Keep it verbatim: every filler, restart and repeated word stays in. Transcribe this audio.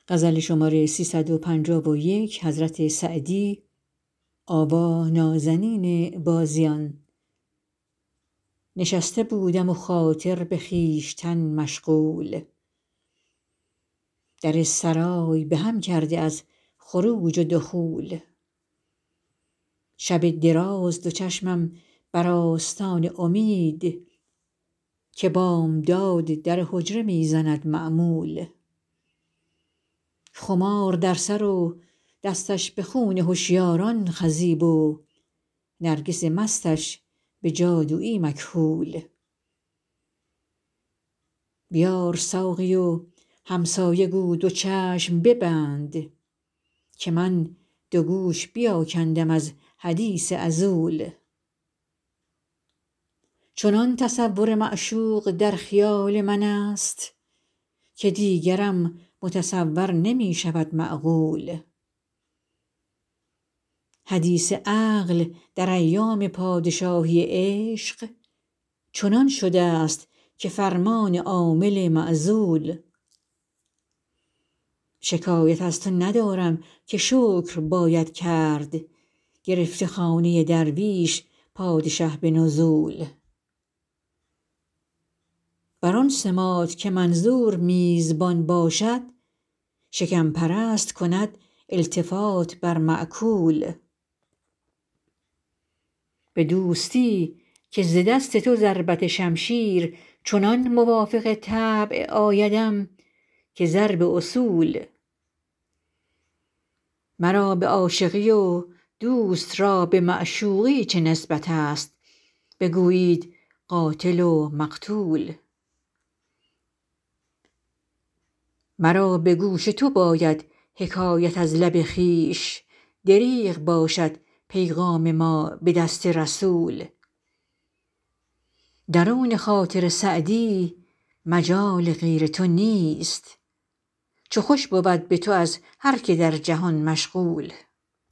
نشسته بودم و خاطر به خویشتن مشغول، در سرای به هم کرده از خروج و دخول. شب دراز دو چشمم بر آستان امید، که بامداد در حجره می زند معمول. خمار در سر و دستش به خون هشیاران خضیب و نرگس مستش به جادویی مکحول. بیار ساقی و همسایه گو دو چشم ببند، که من دو گوش بیاکندم از حدیث عضول. چنان تصور معشوق در خیال من است، که دیگرم متصور نمی شود معقول. حدیث عقل در ایام پادشاهی عشق، چنان شده ست که فرمان عامل معزول. شکایت از تو ندارم که شکر باید کرد، گرفته خانه درویش پادشه به نزول. بر آن سماط که منظور میزبان باشد، شکم پرست کند التفات بر مأکول. به دوستی که ز دست تو ضربت شمشیر، چنان موافق طبع آیدم که ضرب اصول. مرا به عاشقی و دوست را به معشوقی چه نسبت است، بگویید قاتل و مقتول. مرا به گوش تو باید حکایت از لب خویش، دریغ باشد پیغام ما به دست رسول. درون خاطر سعدی مجال غیر تو نیست، چو خوش بود به تو از هر که در جهان مشغول.